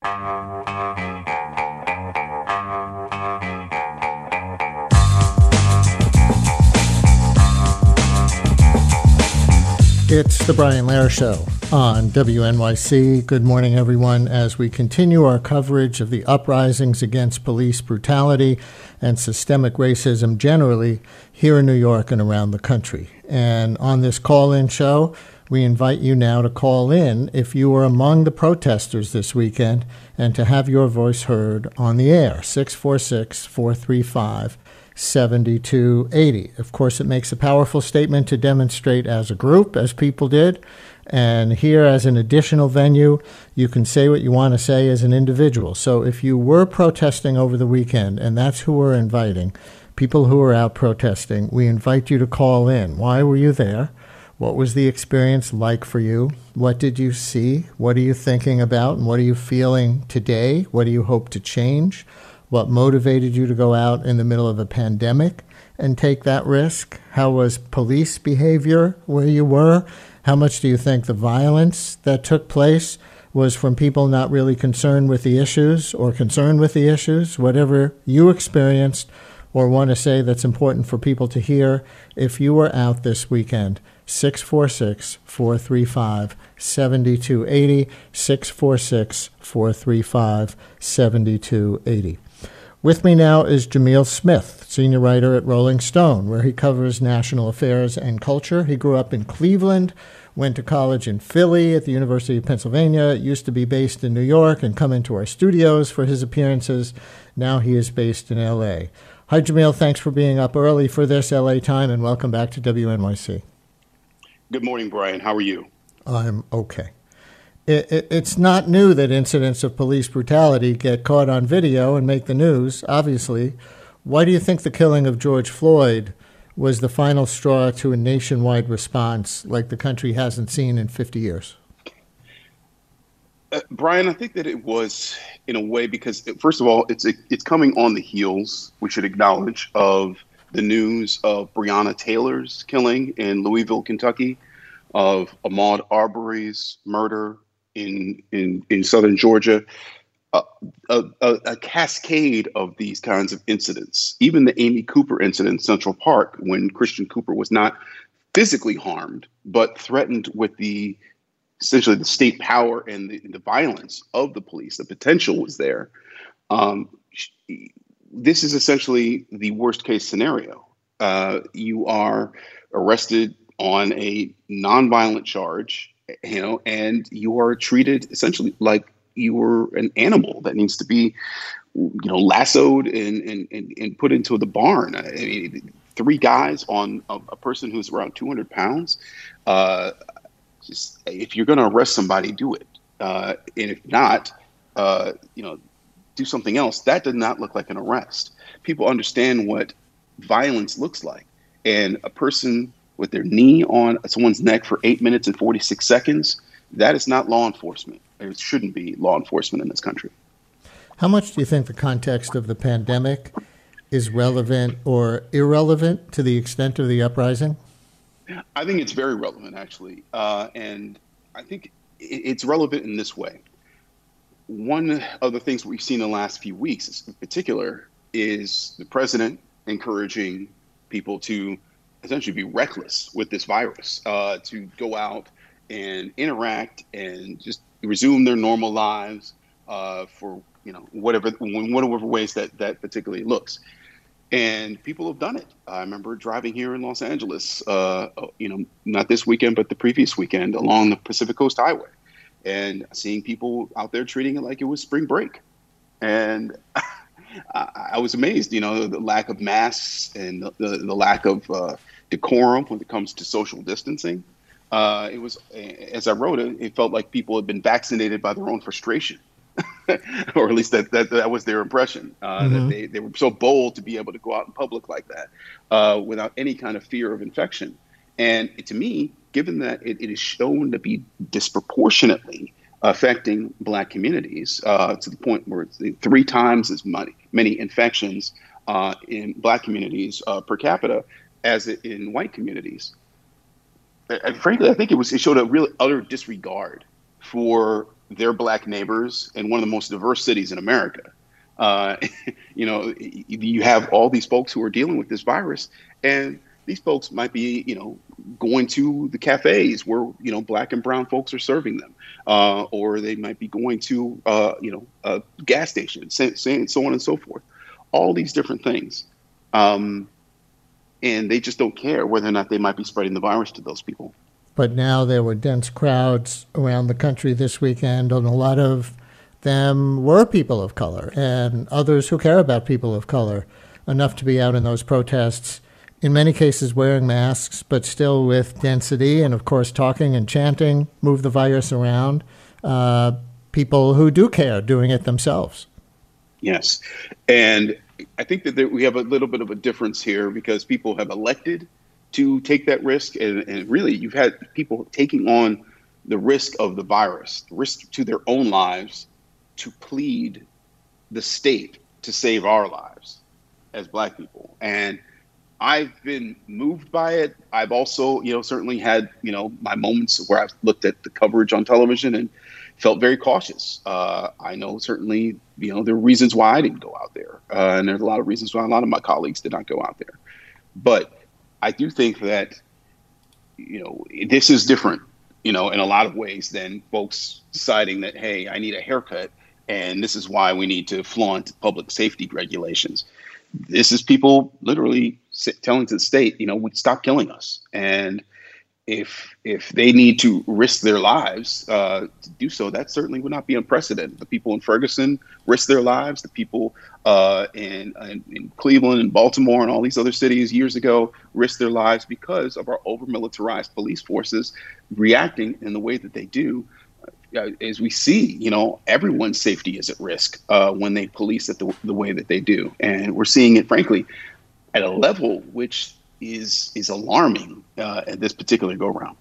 It's the Brian Lehrer Show on WNYC. Good morning, everyone, as we continue our coverage of the uprisings against police brutality and systemic racism generally here in New York and around the country. And on this call-in show, we invite you now to call in if you were among the protesters this weekend and to have your voice heard on the air, 646-435-7280. Of course, it makes a powerful statement to demonstrate as a group, as people did. And here, as an additional venue, you can say what you want to say as an individual. So if you were protesting over the weekend, and that's who we're inviting, people who are out protesting, we invite you to call in. Why were you there? What was the experience like for you? What did you see? What are you thinking about? And what are you feeling today? What do you hope to change? What motivated you to go out in the middle of a pandemic and take that risk? How was police behavior where you were? How much do you think the violence that took place was from people not really concerned with the issues or concerned with the issues? Whatever you experienced or want to say that's important for people to hear, if you were out this weekend, 646-435-7280, 646-435-7280. With me now is Jamil Smith, senior writer at Rolling Stone, where he covers national affairs and culture. He grew up in Cleveland, went to college in Philly at the University of Pennsylvania, used to be based in New York and come into our studios for his appearances. Now he is based in L.A. Hi, Jamil. Thanks for being up early for this L.A. time, and welcome back to WNYC. Good morning, Brian. How are you? I'm okay. It's not new that incidents of police brutality get caught on video and make the news, obviously. Why do you think the killing of George Floyd was the final straw to a nationwide response like the country hasn't seen in 50 years? Brian, I think that it was, in a way, because, first of all, it's coming on the heels, we should acknowledge, of the news of Breonna Taylor's killing in Louisville, Kentucky, of Ahmaud Arbery's murder in southern Georgia, a cascade of these kinds of incidents. Even the Amy Cooper incident in Central Park, when Christian Cooper was not physically harmed, but threatened with essentially the state power and the violence of the police. The potential was there. This is essentially the worst case scenario. You are arrested on a nonviolent charge, and you are treated essentially like you were an animal that needs to be, lassoed and put into the barn. I mean, 3 guys on a person who's around 200 pounds. Just, if you're going to arrest somebody, do it. And if not, do something else. That did not look like an arrest. People understand what violence looks like. And a person with their knee on someone's neck for 8 minutes and 46 seconds, that is not law enforcement. It shouldn't be law enforcement in this country. How much do you think the context of the pandemic is relevant or irrelevant to the extent of the uprising? I think it's very relevant, actually. And I think it's relevant in this way. One of the things we've seen in the last few weeks in particular is the president encouraging people to essentially be reckless with this virus, to go out and interact and just resume their normal lives for whatever ways that particularly looks. And people have done it. I remember driving here in Los Angeles, not this weekend, but the previous weekend along the Pacific Coast Highway, and seeing people out there treating it like it was spring break. And I was amazed, the lack of masks and the lack of decorum when it comes to social distancing. It was, as I wrote it, it felt like people had been vaccinated by their own frustration. Or at least that was their impression, that they were so bold to be able to go out in public like that without any kind of fear of infection. And to me, given that it is shown to be disproportionately affecting Black communities to the point where it's 3 times as many infections in Black communities per capita as in white communities. And frankly, I think it showed a real utter disregard for their black neighbors in one of the most diverse cities in America. Uh, you have all these folks who are dealing with this virus, and these folks might be, going to the cafes where, black and brown folks are serving them, or they might be going to, gas stations, so on and so forth. All these different things. And they just don't care whether or not they might be spreading the virus to those people. But now there were dense crowds around the country this weekend, and a lot of them were people of color and others who care about people of color enough to be out in those protests, in many cases wearing masks, but still with density and, of course, talking and chanting, move the virus around. People who do care doing it themselves. Yes. And I think that we have a little bit of a difference here because people have elected to take that risk. And really, you've had people taking on the risk of the virus, risk to their own lives, to plead the state to save our lives as black people. And I've been moved by it. I've also, certainly had, my moments where I've looked at the coverage on television and felt very cautious. I know certainly, there are reasons why I didn't go out there. And there's a lot of reasons why a lot of my colleagues did not go out there. But I do think that, this is different, in a lot of ways than folks deciding that, hey, I need a haircut and this is why we need to flaunt public safety regulations. This is people literally telling to the state, stop killing us. And if they need to risk their lives to do so, that certainly would not be unprecedented. The people in Ferguson risked their lives. The people in Cleveland and Baltimore and all these other cities years ago risked their lives because of our over-militarized police forces reacting in the way that they do. As we see, everyone's safety is at risk when they police it the way that they do. And we're seeing it, frankly, at a level which is alarming at this particular go-round.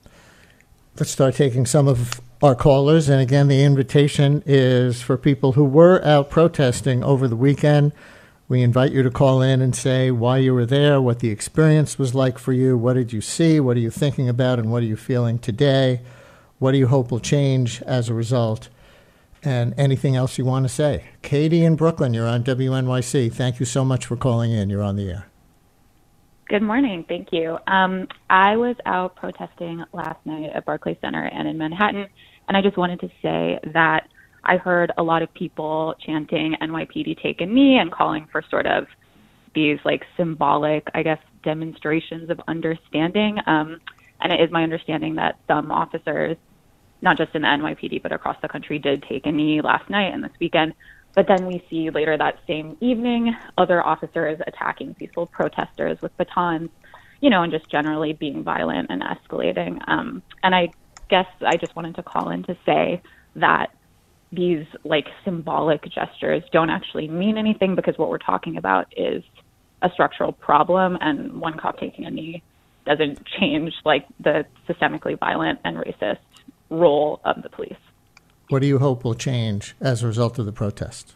Let's start taking some of our callers. And again, the invitation is for people who were out protesting over the weekend. We invite you to call in and say why you were there, what the experience was like for you, what did you see, what are you thinking about, and what are you feeling today? What do you hope will change as a result? And anything else you want to say. Katie in Brooklyn, you're on WNYC. Thank you so much for calling in. You're on the air. Good morning. Thank you. I was out protesting last night at Barclays Center and in Manhattan, and I just wanted to say that I heard a lot of people chanting NYPD take a knee and calling for sort of these symbolic, demonstrations of understanding. And it is my understanding that some officers, not just in the NYPD, but across the country, did take a knee last night and this weekend. But then we see later that same evening, other officers attacking peaceful protesters with batons, and just generally being violent and escalating. And I guess I just wanted to call in to say that these symbolic gestures don't actually mean anything, because what we're talking about is a structural problem, and one cop taking a knee doesn't change the systemically violent and racist role of the police. What do you hope will change as a result of the protest?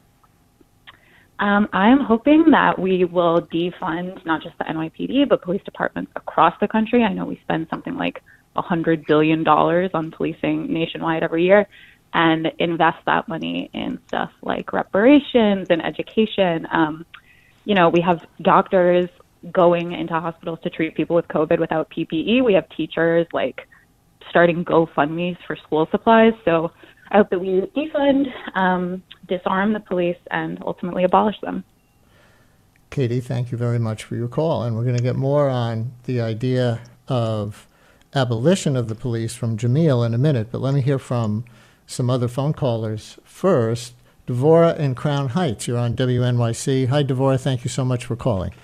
I'm hoping that we will defund not just the NYPD, but police departments across the country. I know we spend something like $100 billion on policing nationwide every year, and invest that money in stuff like reparations and education. We have doctors going into hospitals to treat people with COVID without PPE. We have teachers starting GoFundMes for school supplies. So I hope that we defund, disarm the police, and ultimately abolish them. Katie, thank you very much for your call. And we're going to get more on the idea of abolition of the police from Jamil in a minute. But let me hear from some other phone callers first. Devorah in Crown Heights, you're on WNYC. Hi, Devorah. Thank you so much for calling.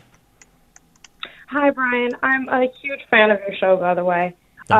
Hi, Brian. I'm a huge fan of your show, by the way.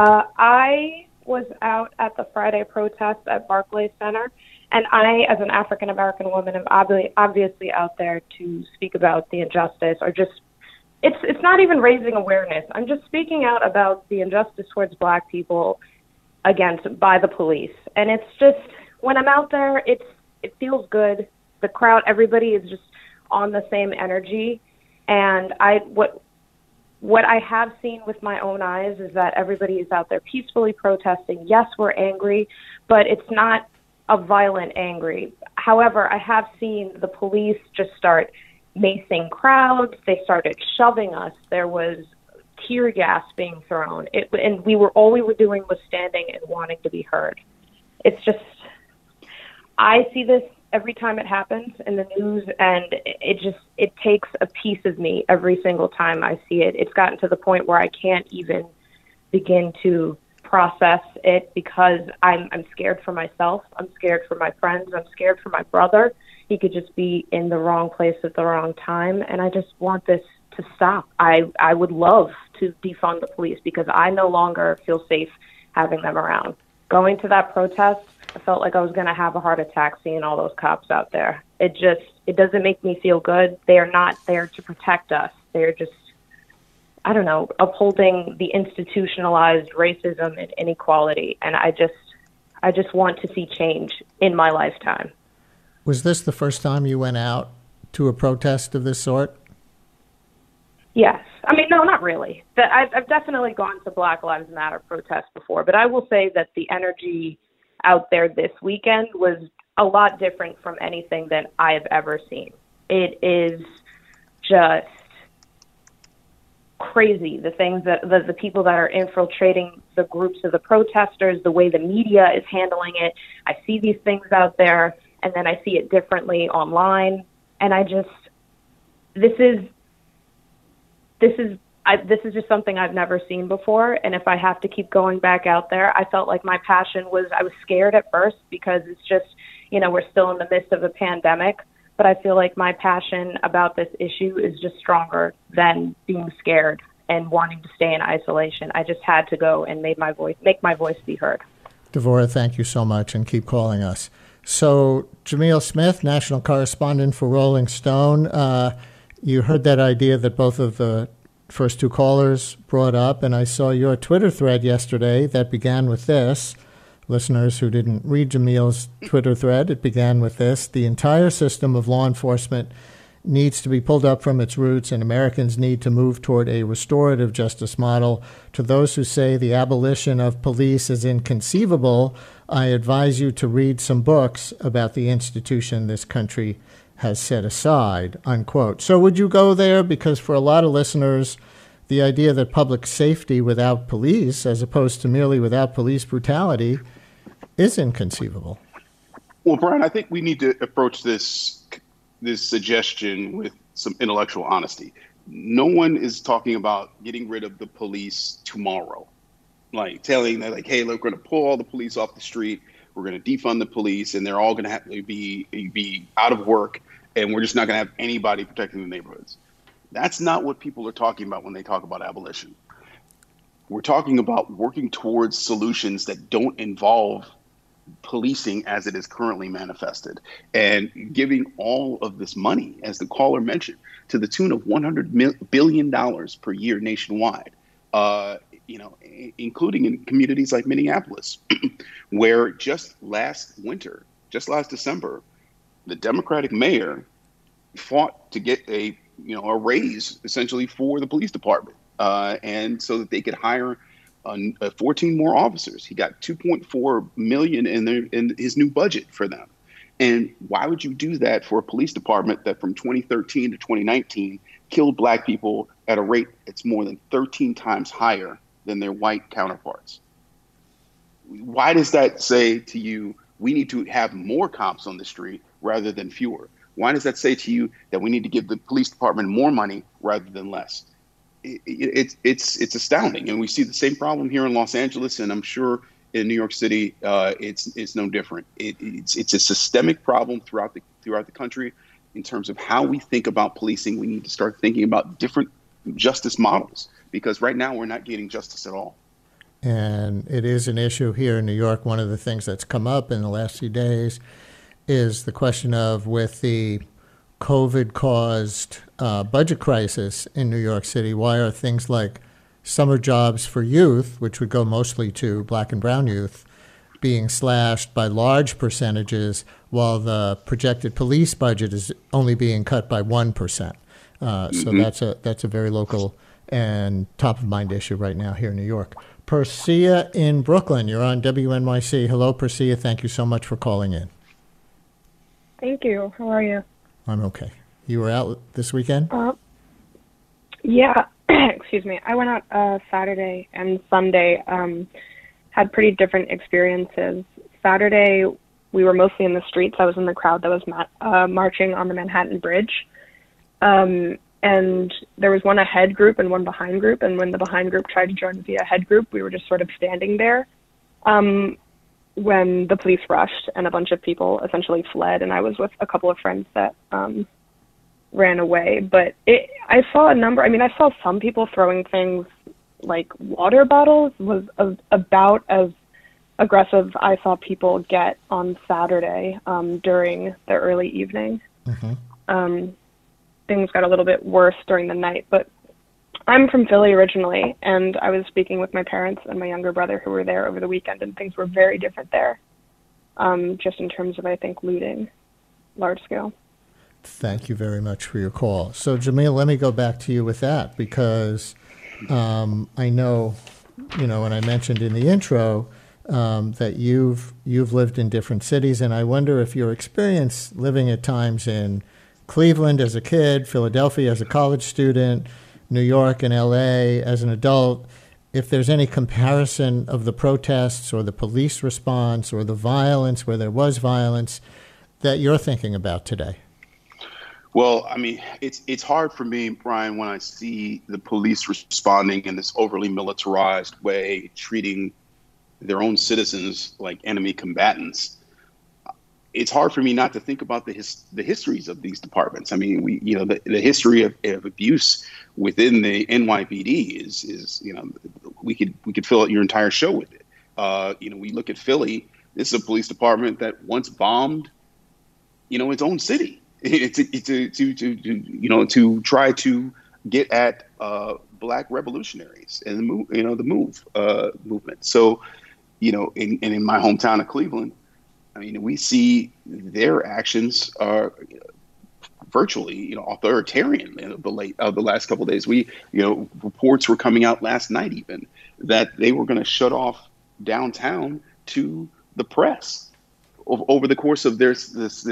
I was out at the Friday protest at Barclays Center, and I, as an African-American woman, am obviously out there to speak about the injustice, or just, it's not even raising awareness. I'm just speaking out about the injustice towards Black people by the police. And it's just, when I'm out there, it feels good. The crowd, everybody is just on the same energy. And what I have seen with my own eyes is that everybody is out there peacefully protesting. Yes, we're angry, but it's not a violent angry. However, I have seen the police just start macing crowds. They started shoving us. There was tear gas being thrown. And all we were doing was standing and wanting to be heard. It's just, I see this every time it happens in the news, and it takes a piece of me every single time I see it. It's gotten to the point where I can't even begin to process it because I'm scared for myself. I'm scared for my friends. I'm scared for my brother. He could just be in the wrong place at the wrong time, and I just want this to stop. I would love to defund the police because I no longer feel safe having them around. Going to that protest, I felt like I was going to have a heart attack seeing all those cops out there. It doesn't make me feel good. They are not there to protect us. They're just, I don't know, upholding the institutionalized racism and inequality. And I just want to see change in my lifetime. Was this the first time you went out to a protest of this sort? Yes. I mean, no, not really. I've definitely gone to Black Lives Matter protests before, but I will say that the energy out there this weekend was a lot different from anything that I have ever seen. It is just crazy, the things that the people that are infiltrating the groups of the protesters, the way the media is handling it. I see these things out there, and then I see it differently online, and this is just something I've never seen before. And if I have to keep going back out there, I felt like my passion I was scared at first because it's just, we're still in the midst of a pandemic. But I feel like my passion about this issue is just stronger than being scared and wanting to stay in isolation. I just had to go and make my voice be heard. Devora, thank you so much, and keep calling us. So, Jamil Smith, national correspondent for Rolling Stone, you heard that idea that both of the first two callers brought up, and I saw your Twitter thread yesterday that began with this. Listeners who didn't read Jamil's Twitter thread, it began with this: the entire system of law enforcement needs to be pulled up from its roots, and Americans need to move toward a restorative justice model. To those who say the abolition of police is inconceivable, I advise you to read some books about the institution this country has set aside, unquote. So would you go there? Because for a lot of listeners, the idea that public safety without police, as opposed to merely without police brutality, is inconceivable. Well, Brian, I think we need to approach this suggestion with some intellectual honesty. No one is talking about getting rid of the police tomorrow, like telling that, like, hey, look, we're going to pull all the police off the street. We're going to defund the police, and they're all going to have to be out of work, and we're just not going to have anybody protecting the neighborhoods. That's not what people are talking about when they talk about abolition. We're talking about working towards solutions that don't involve policing as it is currently manifested, and giving all of this money, as the caller mentioned, to the tune of $100 billion per year nationwide, including in communities like Minneapolis, where just last December, the Democratic mayor fought to get a raise essentially for the police department, and so that they could hire 14 more officers. He got $2.4 million in his new budget for them. And why would you do that for a police department that from 2013 to 2019 killed Black people at a rate that's more than 13 times higher than their white counterparts? Why does that say to you, we need to have more cops on the street rather than fewer? Why does that say to you that we need to give the police department more money rather than less? It's astounding, and we see the same problem here in Los Angeles, and I'm sure in New York City it's no different. It's a systemic problem throughout the country in terms of how we think about policing. We need to start thinking about different justice models, because right now we're not getting justice at all. And it is an issue here in New York. One of the things that's come up in the last few days is the question of, with the COVID-caused budget crisis in New York City, why are things like summer jobs for youth, which would go mostly to Black and brown youth, being slashed by large percentages, while the projected police budget is only being cut by 1%. So that's a very local and top of mind issue right now here in New York. Persia in Brooklyn, you're on WNYC. Hello, Persia. Thank you so much for calling in. Thank you. How are you? I'm okay. You were out this weekend? Yeah. Excuse me. I went out Saturday and Sunday. Had pretty different experiences. Saturday, we were mostly in the streets. I was in the crowd that was marching on the Manhattan Bridge. And there was one ahead group and one behind group. And when the behind group tried to join the ahead group, we were just sort of standing there when the police rushed and a bunch of people essentially fled. And I was with a couple of friends that ran away. But I saw I saw some people throwing things like water bottles was about as aggressive I saw people get on Saturday during the early evening. Mm-hmm. Things got a little bit worse during the night, but I'm from Philly originally, and I was speaking with my parents and my younger brother who were there over the weekend, and things were very different there, just in terms of, I think, looting, large scale. Thank you very much for your call. So, Jamil, let me go back to you with that, because I know, and I mentioned in the intro that you've lived in different cities, and I wonder if your experience living at times in Cleveland as a kid, Philadelphia as a college student, New York and LA as an adult, if there's any comparison of the protests or the police response or the violence where there was violence that you're thinking about today. Well, I mean, it's hard for me, Brian, when I see the police responding in this overly militarized way, treating their own citizens like enemy combatants. It's hard for me not to think about the histories of these departments. I mean, the history of abuse within the NYPD is we could fill out your entire show with it. We look at Philly. This is a police department that once bombed, its own city to try to get at Black revolutionaries and the movement. So, in my hometown of Cleveland, I mean, we see their actions are virtually, authoritarian of the last couple of days. Reports were coming out last night even that they were going to shut off downtown to the press over the course of this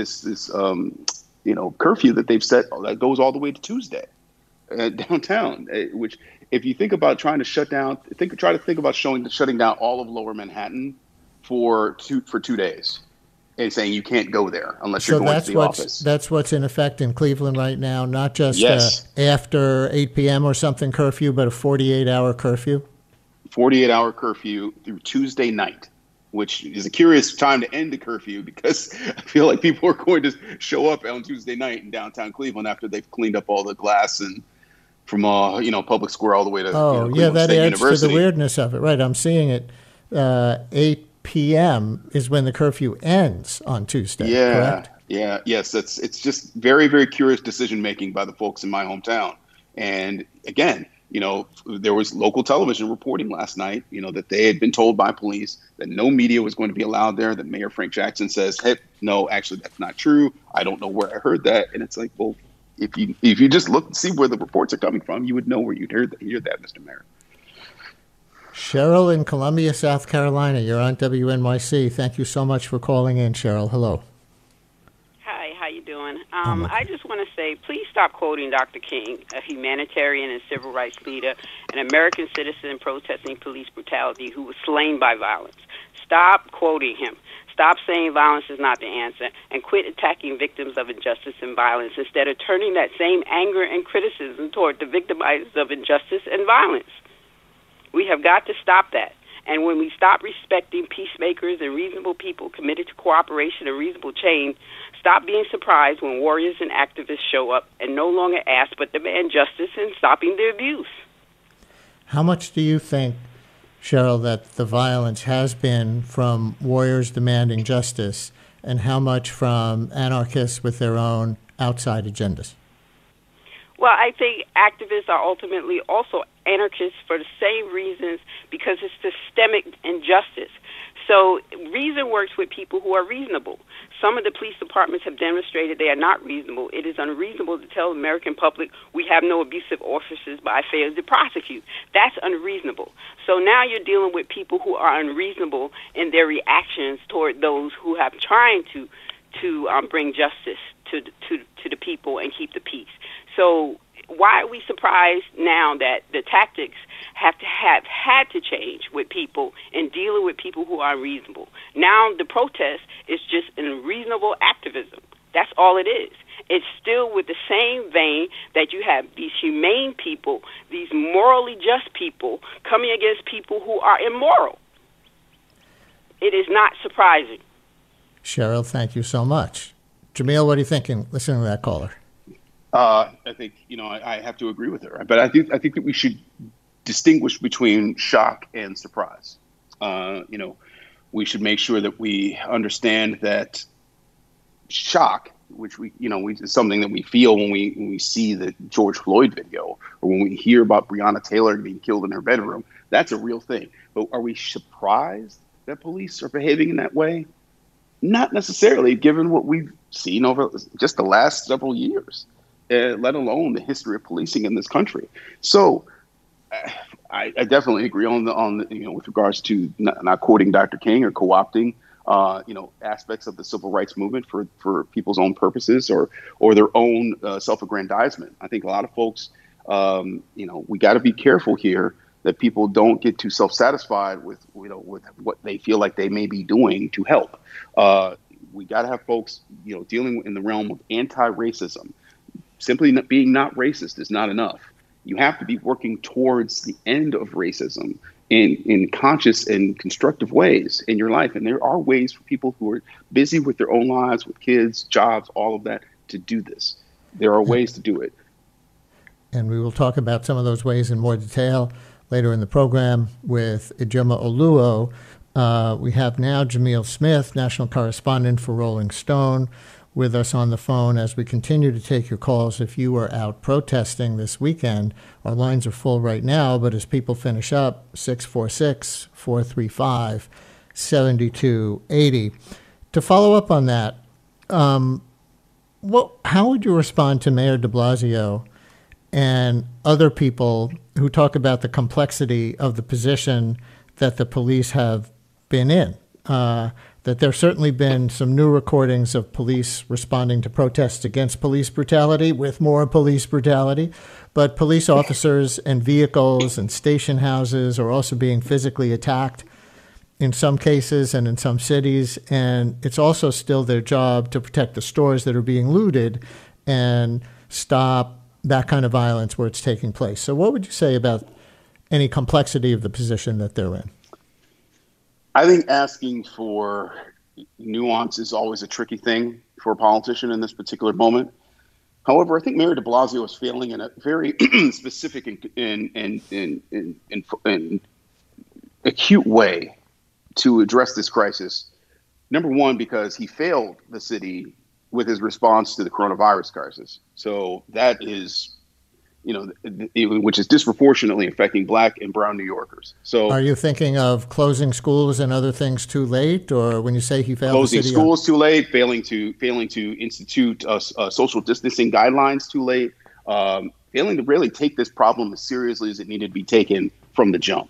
curfew that they've set that goes all the way to Tuesday downtown. Which, if you think about trying to shut down, try to think about shutting down all of Lower Manhattan for 2 days. And saying you can't go there unless you're going to the office. That's what's in effect in Cleveland right now, not just yes. After 8 p.m. or something curfew, but a 48-hour curfew? 48-hour curfew through Tuesday night, which is a curious time to end the curfew because I feel like people are going to show up on Tuesday night in downtown Cleveland after they've cleaned up all the glass and from Public Square all the way to that State adds University. To the weirdness of it. Right, I'm seeing it 8 p.m. is when the curfew ends on Tuesday, correct? Yeah, yes. It's just very, very curious decision making by the folks in my hometown. And again, there was local television reporting last night, that they had been told by police that no media was going to be allowed there. That Mayor Frank Jackson says, "Hey, no, actually, that's not true. I don't know where I heard that." And it's like, well, if you just look and see where the reports are coming from, you would know where you'd hear that, Mr. Mayor. Cheryl in Columbia, South Carolina. You're on WNYC. Thank you so much for calling in, Cheryl. Hello. Hi, how you doing? I just want to say, please stop quoting Dr. King, a humanitarian and civil rights leader, an American citizen protesting police brutality who was slain by violence. Stop quoting him. Stop saying violence is not the answer, and quit attacking victims of injustice and violence instead of turning that same anger and criticism toward the victimizers of injustice and violence. We have got to stop that. And when we stop respecting peacemakers and reasonable people committed to cooperation and reasonable change, stop being surprised when warriors and activists show up and no longer ask but demand justice and stopping the abuse. How much do you think, Cheryl, that the violence has been from warriors demanding justice, and how much from anarchists with their own outside agendas? Well, I think activists are ultimately also anarchists for the same reasons, because it's systemic injustice. So reason works with people who are reasonable. Some of the police departments have demonstrated they are not reasonable. It is unreasonable to tell the American public we have no abusive officers but I fail to prosecute. That's unreasonable. So now you're dealing with people who are unreasonable in their reactions toward those who have trying to bring justice to the people and keep the peace. So why are we surprised now that the tactics have had to change with people and dealing with people who are unreasonable? Now the protest is just unreasonable activism. That's all it is. It's still with the same vein that you have these humane people, these morally just people coming against people who are immoral. It is not surprising. Cheryl, thank you so much. Jamil, what are you thinking listening to that caller? I think, I have to agree with her. But I think that we should distinguish between shock and surprise. We should make sure that we understand that shock, which is something that we feel when we see the George Floyd video or when we hear about Breonna Taylor being killed in her bedroom, that's a real thing. But are we surprised that police are behaving in that way? Not necessarily, given what we've seen over just the last several years, let alone the history of policing in this country. So I definitely agree on the with regards to not quoting Dr. King or co-opting aspects of the civil rights movement for people's own purposes or their own self-aggrandizement. I think a lot of folks, we got to be careful here that people don't get too self-satisfied with what they feel like they may be doing to help. We got to have folks, dealing in the realm of anti-racism. Simply being not racist is not enough. You have to be working towards the end of racism in conscious and constructive ways in your life. And there are ways for people who are busy with their own lives, with kids, jobs, all of that, to do this. There are ways to do it. And we will talk about some of those ways in more detail later in the program with Ijoma Oluo. We have now Jamil Smith, national correspondent for Rolling Stone, with us on the phone as we continue to take your calls. If you are out protesting this weekend, our lines are full right now, but as people finish up, 646-435-7280. To follow up on that, how would you respond to Mayor de Blasio and other people who talk about the complexity of the position that the police have been in? That there's certainly been some new recordings of police responding to protests against police brutality with more police brutality, but police officers and vehicles and station houses are also being physically attacked in some cases and in some cities, and it's also still their job to protect the stores that are being looted and stop that kind of violence where it's taking place. So what would you say about any complexity of the position that they're in? I think asking for nuance is always a tricky thing for a politician in this particular moment. However, I think Mayor de Blasio is failing in a very specific and acute way to address this crisis. Number one, because he failed the city with his response to the coronavirus crisis. So that is, which is disproportionately affecting Black and brown New Yorkers. So, are you thinking of closing schools and other things too late, or when you say he failed closing the city schools too late, failing to institute social distancing guidelines too late, failing to really take this problem as seriously as it needed to be taken from the jump?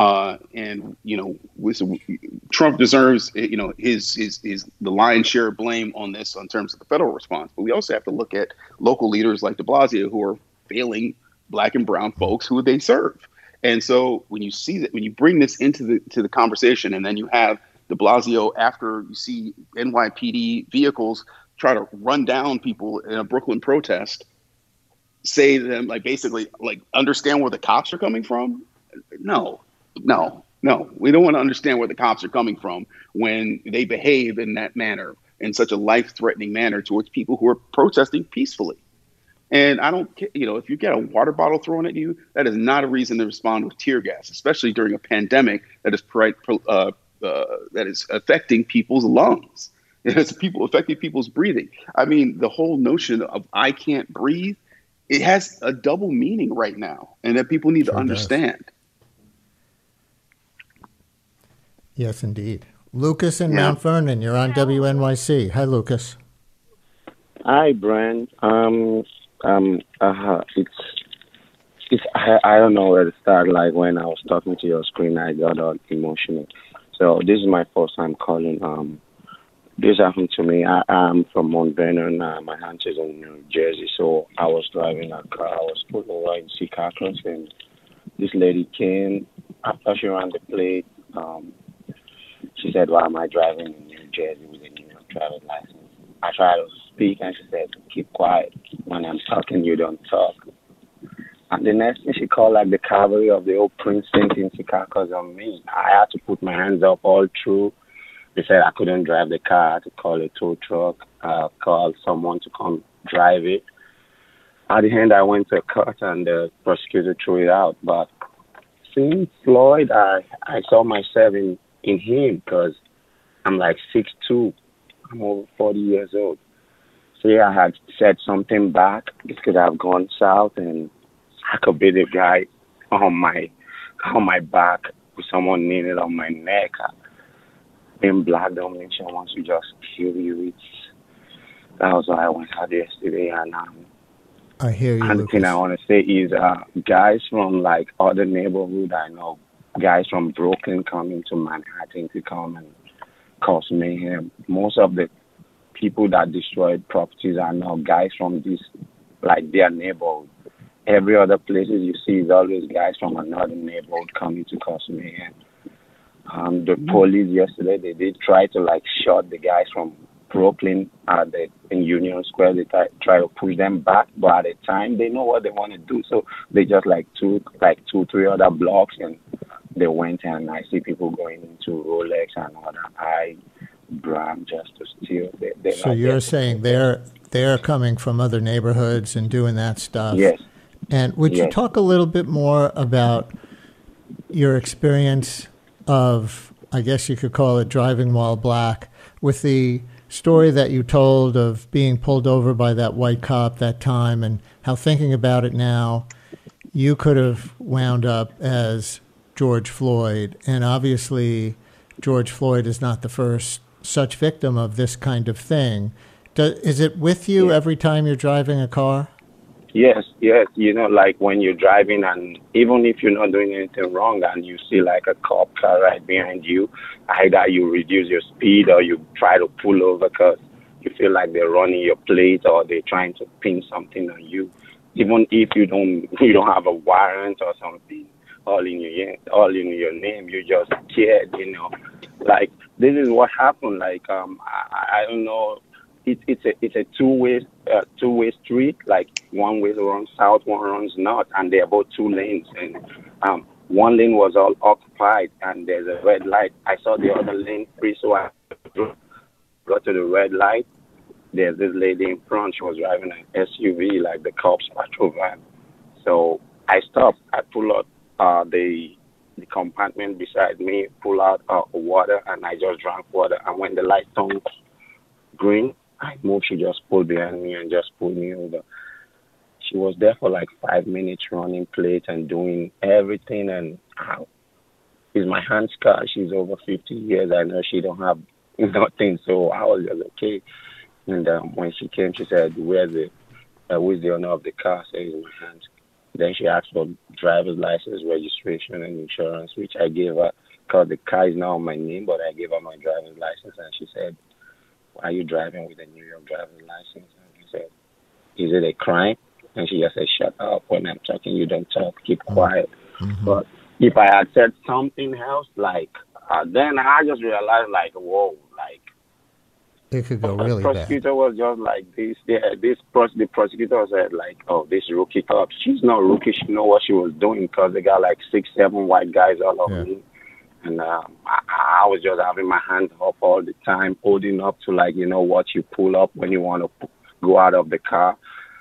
Trump deserves, his the lion's share of blame on this in terms of the federal response. But we also have to look at local leaders like de Blasio who are failing Black and brown folks who they serve. And so when you see that, when you bring this into the conversation, and then you have de Blasio, after you see NYPD vehicles try to run down people in a Brooklyn protest, say to them, basically understand where the cops are coming from. No, we don't want to understand where the cops are coming from when they behave in that manner, in such a life-threatening manner towards people who are protesting peacefully. And I don't, if you get a water bottle thrown at you, that is not a reason to respond with tear gas, especially during a pandemic that is affecting people's lungs. It's affecting people's breathing. I mean, the whole notion of I can't breathe, it has a double meaning right now, and that people need to understand. Yes, indeed. Lucas in Yeah. Mount Vernon, you're on WNYC. Hi, Lucas. Hi, Brent. I don't know where to start. Like when I was talking to your screen, I got all emotional. So this is my first time calling. This happened to me. I'm from Mount Vernon. My aunt is in New Jersey, so I was driving a car. I was pulling over in Secaucus, and this lady came after she ran the plate. She said, "Why am I driving in New Jersey with a New York driver's license?" I tried to speak, and she said, "Keep quiet. When I'm talking, you don't talk." And the next thing, she called like the cavalry of the old precinct in Secaucus on me. I had to put my hands up all through. They said I couldn't drive the car. I had to call a tow truck, call someone to come drive it. At the end, I went to court, and the prosecutor threw it out. But since Floyd, I saw myself in him because I'm like 6'2". I'm over 40 years old. So yeah, I had said something back because I've gone south, and I could be the guy on my back with someone kneeling on my neck. Being black domination wants to just kill you. That was why I went out yesterday, and I hear you, and the Lucas. thing I want to say is, guys from like other neighborhood, I know guys from Brooklyn coming to Manhattan to come and cause mayhem. Most of the people that destroyed properties are now guys from this, like their neighborhood. Every other places you see is always guys from another neighborhood coming to cause mayhem. The police yesterday, they did try to like shot the guys from Brooklyn in Union Square. They try to push them back, but at the time they know what they want to do, so they just like took like 2-3 other blocks and they went, and I see people going into Rolex and other high brand just to steal. So you're saying they're coming from other neighborhoods and doing that stuff? Yes. And would you talk a little bit more about your experience of, I guess you could call it driving while black, with the story that you told of being pulled over by that white cop that time, and how, thinking about it now, you could have wound up as George Floyd. And obviously George Floyd is not the first such victim of this kind of thing. Is it with you every time you're driving a car? Yes. You know, like when you're driving, and even if you're not doing anything wrong and you see like a cop car right behind you, either you reduce your speed or you try to pull over because you feel like they're running your plate or they're trying to pin something on you. Even if you don't have a warrant or something all in your name, you're just scared, you know. Like this is what happened. Like I don't know. It's a two-way street. Like one way runs south, one runs north, and they're both 2 lanes. And one lane was all occupied, and there's a red light. I saw the other lane free, so I got to the red light. There's this lady in front. She was driving an SUV, like the cops' patrol van. So I stopped. I pull out the compartment beside me, pull out water, and I just drank water. And when the light turned green, I moved. She just pulled behind me and just pulled me over. She was there for like 5 minutes running plates and doing everything. And it's my aunt's car. She's over 50 years. I know she don't have nothing, so I was just okay. And when she came, she said, who's the owner of the car? I said, it's my aunt. Then she asked for driver's license, registration, and insurance, which I gave her because the car is now on my name, but I gave her my driver's license. And she said, why are you driving with a New York driver's license? And I said, is it a crime? And she just said, shut up. When I'm talking, you don't talk. Keep quiet. Mm-hmm. But if I had said something else, like, then I just realized, like, whoa, like, it could go really bad. The prosecutor was just like this. The prosecutor said, like, oh, this rookie cop. She's not rookie. She know what she was doing because they got like 6-7 white guys all over me. And I was just having my hands up all the time, holding up to, like, you know, what you pull up when you want to go out of the car.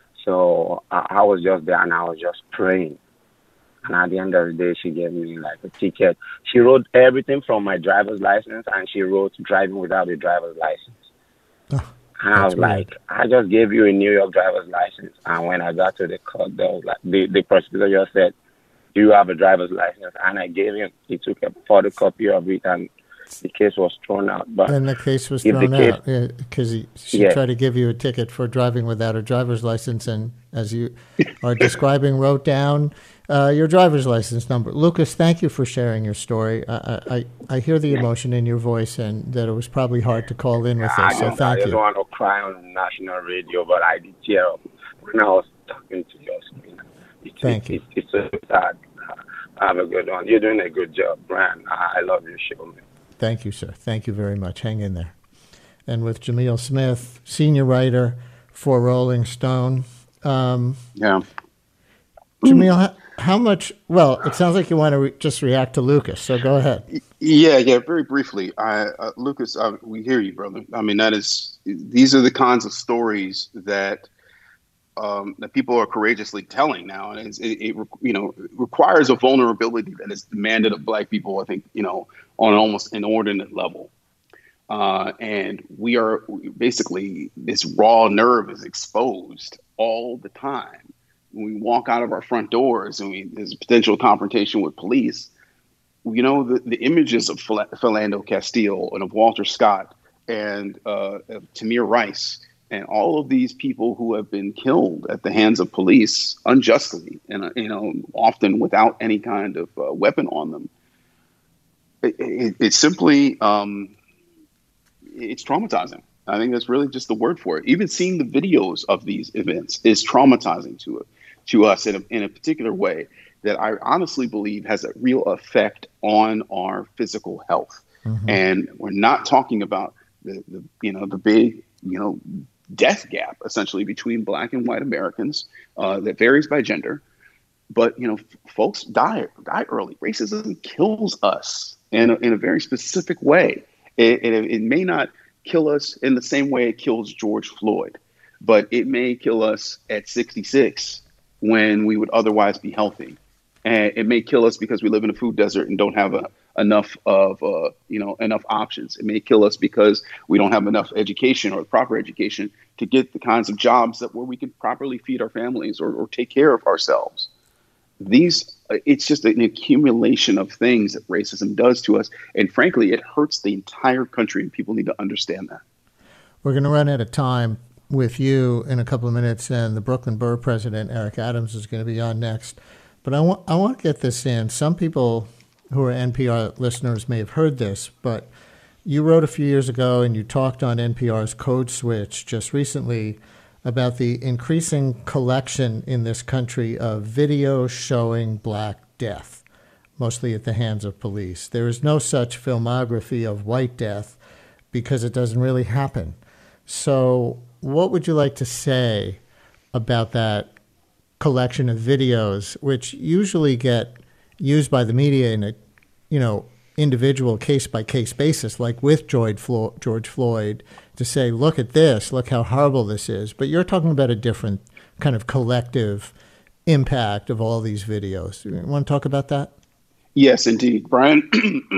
So I was just there and I was just praying. And at the end of the day, she gave me like a ticket. She wrote everything from my driver's license, and she wrote driving without a driver's license. Oh, and I was like, I just gave you a New York driver's license. And when I got to the court, there was like, the prosecutor just said, do you have a driver's license? And I gave him, he took a photocopy of it, and the case was thrown out. But and the case was if the thrown case- out because she Yeah. tried to give you a ticket for driving without a driver's license, and as you are describing, wrote down your driver's license number. Lucas, thank you for sharing your story. I hear the emotion in your voice, and that it was probably hard to call in with I us. So I thank don't you. want to cry on national radio, but I did tear up when I was talking to you. Thank you. It's so sad. Have a good one. You're doing a good job, Brian. I love your show, man. Thank you, sir. Thank you very much. Hang in there. And with Jamil Smith, senior writer for Rolling Stone. Yeah. Jamil, how much? Well, it sounds like you want to just react to Lucas, so go ahead. Yeah. Very briefly, Lucas, we hear you, brother. I mean, these are the kinds of stories that people are courageously telling now, and it requires a vulnerability that is demanded of Black people. I think on an almost inordinate level, and we are basically, this raw nerve is exposed all the time. When we walk out of our front doors and there's a potential confrontation with police, the images of Philando Castile and of Walter Scott and of Tamir Rice and all of these people who have been killed at the hands of police unjustly and often without any kind of weapon on them. It's simply it's traumatizing. I think that's really just the word for it. Even seeing the videos of these events is traumatizing to us in a particular way that I honestly believe has a real effect on our physical health. Mm-hmm. And we're not talking about the big death gap essentially between Black and white Americans that varies by gender. But folks die early. Racism kills us in a very specific way. It may not kill us in the same way it kills George Floyd, but it may kill us at 66 when we would otherwise be healthy. And it may kill us because we live in a food desert and don't have enough options. It may kill us because we don't have enough education or proper education to get the kinds of jobs where we can properly feed our families or take care of ourselves. It's just an accumulation of things that racism does to us. And frankly, it hurts the entire country, and people need to understand that. We're going to run out of time with you in a couple of minutes, and the Brooklyn Borough President, Eric Adams, is going to be on next. But I want to get this in. Some people who are NPR listeners may have heard this, but you wrote a few years ago and you talked on NPR's Code Switch just recently about the increasing collection in this country of videos showing Black death, mostly at the hands of police. There is no such filmography of white death because it doesn't really happen. So what would you like to say about that collection of videos, which usually get used by the media in a, individual case-by-case basis, like with George Floyd, to say, look at this, look how horrible this is. But you're talking about a different kind of collective impact of all these videos. You want to talk about that? Yes, indeed, Brian.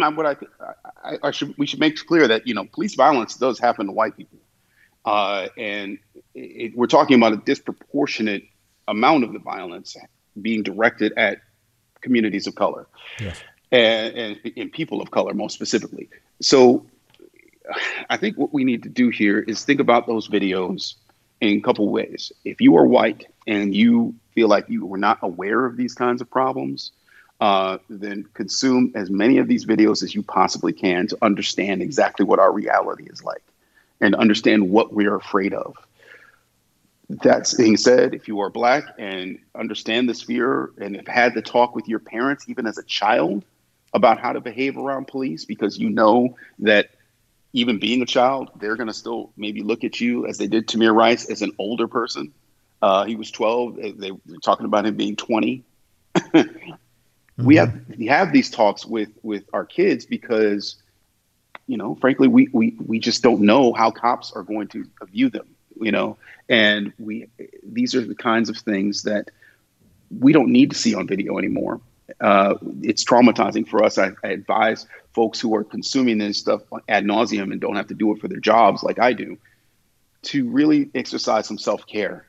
We should make clear that police violence does happen to white people, and we're talking about a disproportionate amount of the violence being directed at communities of color. Yes. And people of color, most specifically. So I think what we need to do here is think about those videos in a couple ways. If you are white and you feel like you were not aware of these kinds of problems, then consume as many of these videos as you possibly can to understand exactly what our reality is like and understand what we are afraid of. That being said, if you are Black and understand this fear and have had the talk with your parents, even as a child, about how to behave around police, because that even being a child, they're going to still maybe look at you as they did Tamir Rice as an older person. He was 12. They were talking about him being 20. Mm-hmm. We have these talks with our kids because, frankly, we just don't know how cops are going to view them, and these are the kinds of things that we don't need to see on video anymore. It's traumatizing for us. I advise folks who are consuming this stuff ad nauseum and don't have to do it for their jobs like I do to really exercise some self-care.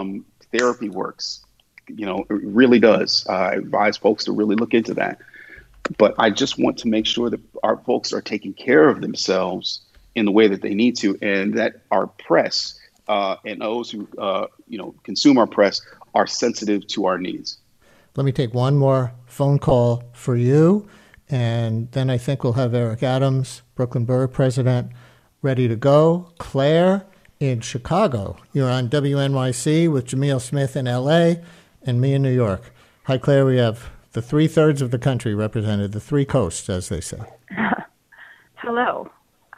Therapy works, it really does. I advise folks to really look into that. But I just want to make sure that our folks are taking care of themselves in the way that they need to, and that our press and those who consume our press are sensitive to our needs. Let me take one more phone call for you, and then I think we'll have Eric Adams, Brooklyn Borough President, ready to go. Claire in Chicago. You're on WNYC with Jamil Smith in L.A. and me in New York. Hi, Claire. We have the 3/3 of the country represented, the three coasts, as they say. Hello.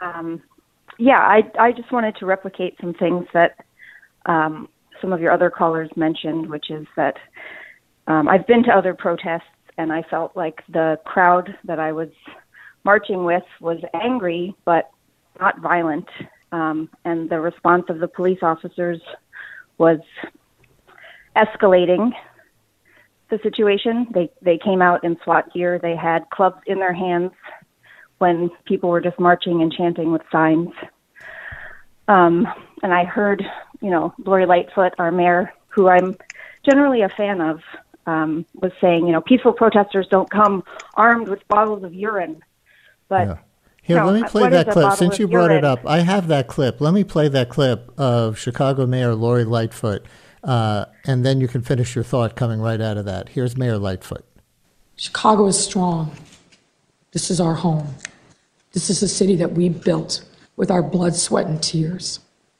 I just wanted to replicate some things that some of your other callers mentioned, which is that I've been to other protests, and I felt like the crowd that I was marching with was angry, but not violent. And the response of the police officers was escalating the situation. They came out in SWAT gear. They had clubs in their hands when people were just marching and chanting with signs. And I heard, Lori Lightfoot, our mayor, who I'm generally a fan of, was saying, peaceful protesters don't come armed with bottles of urine. But yeah. Here, let me play that clip. Since you brought it up, I have that clip. Let me play that clip of Chicago Mayor Lori Lightfoot, and then you can finish your thought coming right out of that. Here's Mayor Lightfoot. Chicago is strong. This is our home. This is a city that we built with our blood, sweat, and tears.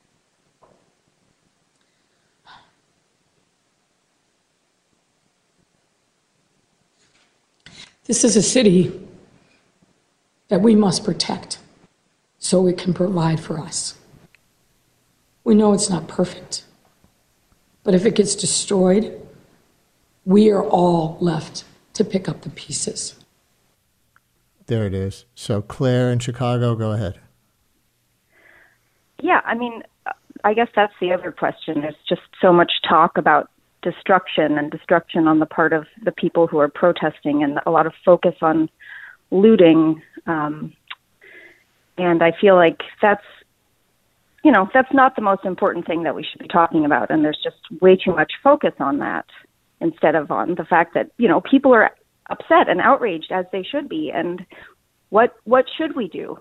This is a city that we must protect so it can provide for us. We know it's not perfect, but if it gets destroyed, we are all left to pick up the pieces. There it is. So Claire in Chicago, go ahead. Yeah, I guess that's the other question. There's just so much talk about destruction on the part of the people who are protesting, and a lot of focus on looting. And I feel like that's not the most important thing that we should be talking about. And there's just way too much focus on that instead of on the fact that, people are upset and outraged, as they should be. And what should we do?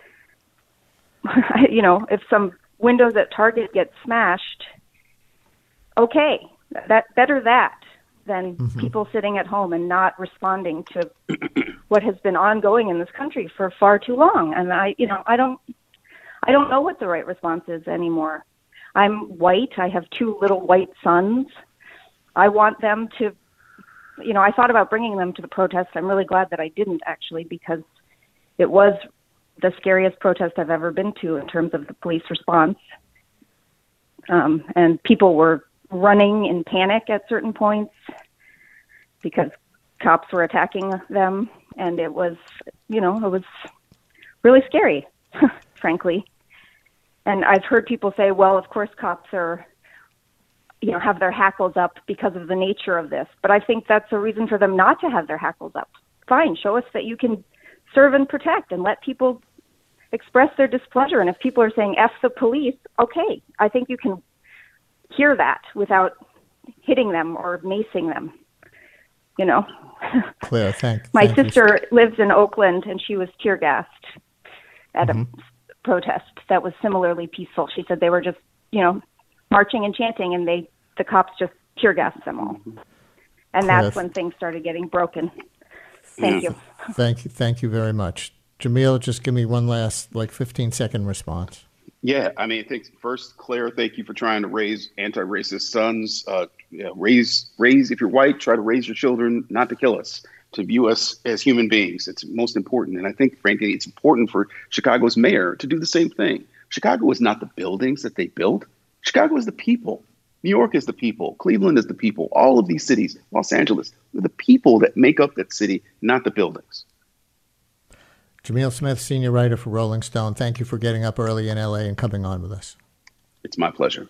If some windows at Target get smashed, okay, that better that than people sitting at home and not responding to what has been ongoing in this country for far too long. And I don't know what the right response is anymore. I'm white. I have two little white sons. I want them to, I thought about bringing them to the protest. I'm really glad that I didn't, actually, because it was the scariest protest I've ever been to in terms of the police response. And people were running in panic at certain points because cops were attacking them. And it was, it was really scary, frankly. And I've heard people say, well, of course cops are, have their hackles up because of the nature of this. But I think that's a reason for them not to have their hackles up. Fine, show us that you can serve and protect and let people express their displeasure. And if people are saying F the police, okay, I think you can hear that without hitting them or macing them, Claire, My sister lives in Oakland, and she was tear gassed at a protest that was similarly peaceful. She said they were just, marching and chanting, and the cops just tear gassed them all. And Claire, that's when things started getting broken. Thank you. Thank you very much. Jamil, just give me one last 15-second response. Yeah, thanks. First, Claire, thank you for trying to raise anti-racist sons. Raise if you're white, try to raise your children not to kill us, to view us as human beings. It's most important. And I think, frankly, it's important for Chicago's mayor to do the same thing. Chicago is not the buildings that they built. Chicago is the people. New York is the people. Cleveland is the people. All of these cities, Los Angeles, they're the people that make up that city, not the buildings. Jamil Smith, senior writer for Rolling Stone, thank you for getting up early in L.A. and coming on with us. It's my pleasure.